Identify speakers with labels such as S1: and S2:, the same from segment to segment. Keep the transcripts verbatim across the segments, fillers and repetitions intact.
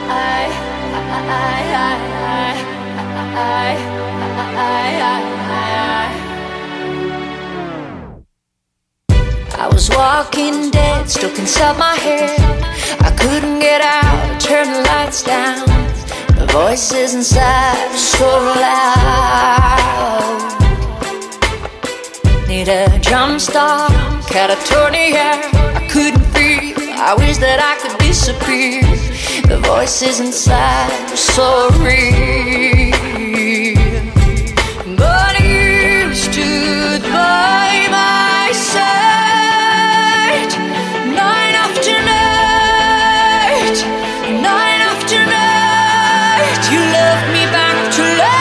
S1: I was walking dead, stuck inside my head. I couldn't get out, turn the lights down. The voices inside were so loud. Need a jump start, catatonia. I couldn't breathe, I wish that I could disappear. The voices inside were so real. But you stood by my side, night after night, night after night. You loved me back to life.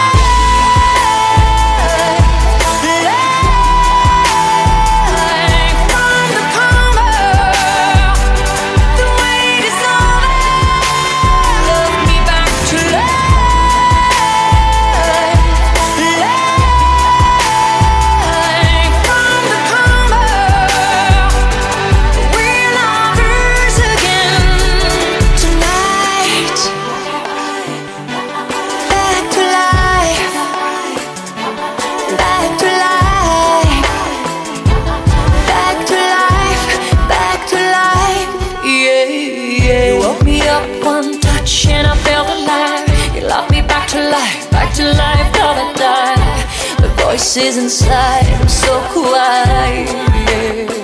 S1: Back to life, thought I died. The voices inside, I'm so quiet, yeah.